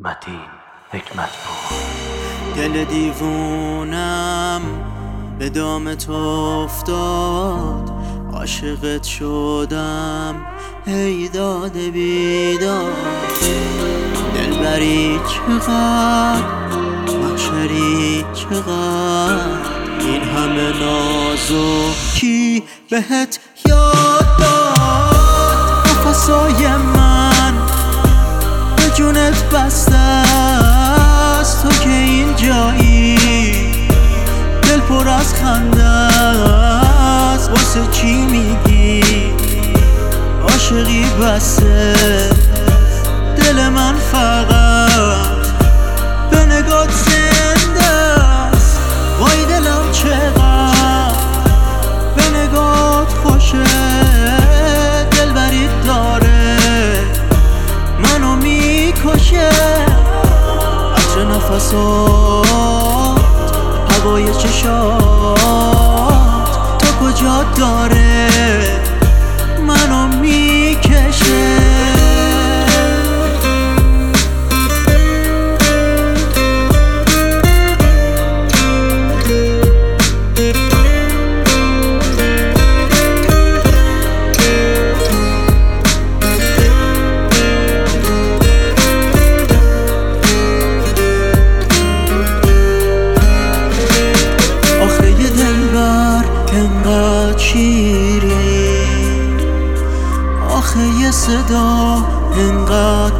متین حکمتپور. دل دیوونم به دام تو افتاد، عاشقت شدم ای داد بیداد. دلبری چقدر، محشری چقدر، این همه نازکی بهت یاد داد. نفسای من به جونت بسته است، تو که این جایی دل پر از خنده است. واسه چی میگی عاشقی بسه؟ دل من فقط به نگات زنده است. وای دلم چقدر به نگات خوشه، دلبری داره منو میکشه. عطر نفسات، هوای چشات، تو کجا داره منو میکشه. انقدر شیری آخه یه صدا انقدر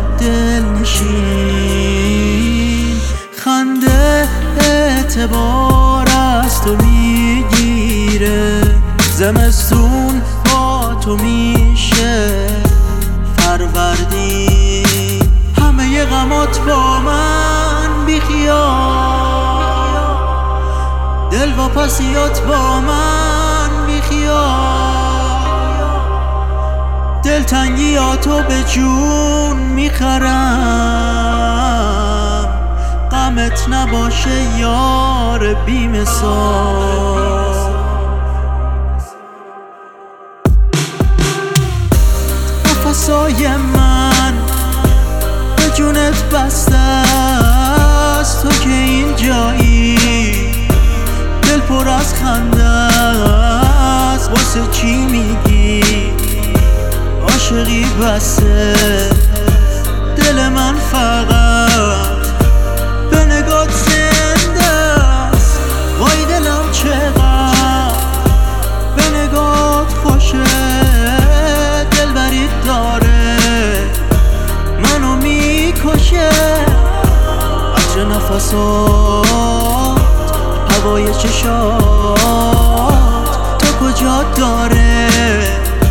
دلنشین، خنده اعتبار از تو میگیره. زمستون با تو میشه فروردین، همه غمات با من بیخیال، دل و پسیات با من بیخیال. دلتنگیاتو به جون میخرم، غمت نباشه یار بی‌مثال. نفسای من به جونت بسته است، تو که این جایی دل پر از خنده است. واسه چی میگی عاشقی بسه؟ دل من فقط به نگات زنده است. وای دلم چقدر به نگات خوشه، دلبری داره منو میکشه. عطر نفسات، هوای چشات، تو کجا داره